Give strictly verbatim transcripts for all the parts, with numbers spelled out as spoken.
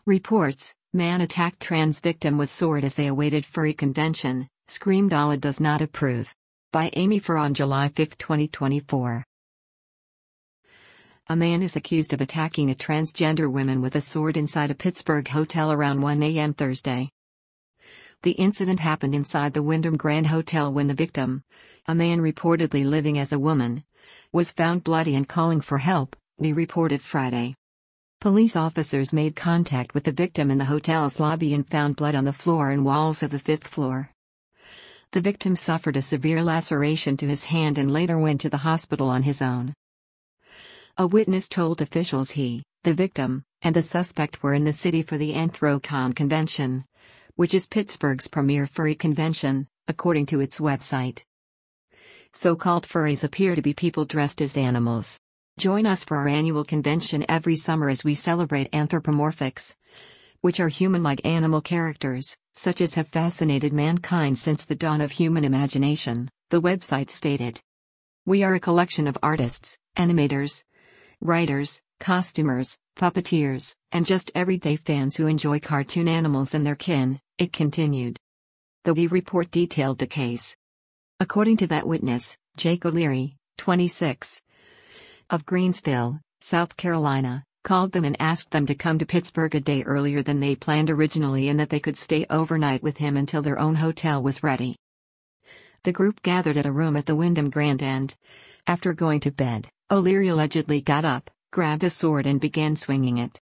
Reports: man attacked trans victim with sword as they awaited furry convention, screamed Allah does not approve. By Amy Farr on July fifth twenty twenty-four. A man is accused of attacking a transgender woman with a sword inside a Pittsburgh hotel around one a m Thursday. The incident happened inside the Wyndham Grand Hotel when the victim, a man reportedly living as a woman, was found bloody and calling for help, we reported Friday. Police officers made contact with the victim in the hotel's lobby and found blood on the floor and walls of the fifth floor. The victim suffered a severe laceration to his hand and later went to the hospital on his own. A witness told officials he, the victim, and the suspect were in the city for the Anthrocon convention, which is Pittsburgh's premier furry convention, according to its website. So-called furries appear to be people dressed as animals. Join us for our annual convention every summer as we celebrate anthropomorphics, which are human-like animal characters, such as have fascinated mankind since the dawn of human imagination, the website stated. We are a collection of artists, animators, writers, costumers, puppeteers, and just everyday fans who enjoy cartoon animals and their kin, it continued. The We report detailed the case. According to that witness, Jake O'Leary, twenty-six, of Greensville, South Carolina, called them and asked them to come to Pittsburgh a day earlier than they planned originally and that they could stay overnight with him until their own hotel was ready. The group gathered at a room at the Wyndham Grand and, after going to bed, O'Leary allegedly got up, grabbed a sword and began swinging it.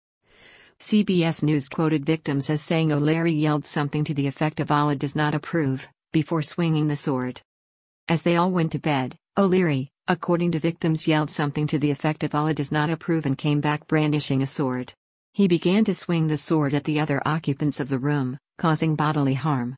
C B S News quoted victims as saying O'Leary yelled something to the effect of Allah does not approve, before swinging the sword. As they all went to bed, O'Leary, according to victims, yelled something to the effect of Allah does not approve and came back brandishing a sword. He began to swing the sword at the other occupants of the room, causing bodily harm.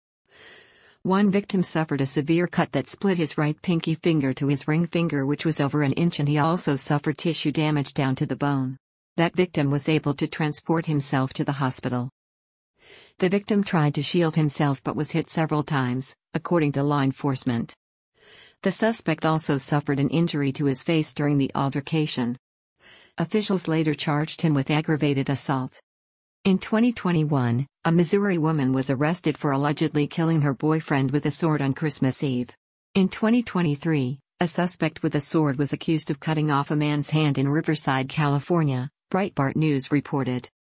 One victim suffered a severe cut that split his right pinky finger to his ring finger, which was over an inch, and he also suffered tissue damage down to the bone. That victim was able to transport himself to the hospital. The victim tried to shield himself but was hit several times, according to law enforcement. The suspect also suffered an injury to his face during the altercation. Officials later charged him with aggravated assault. In twenty twenty-one, a Missouri woman was arrested for allegedly killing her boyfriend with a sword on Christmas Eve. In twenty twenty-three, a suspect with a sword was accused of cutting off a man's hand in Riverside, California, Breitbart News reported.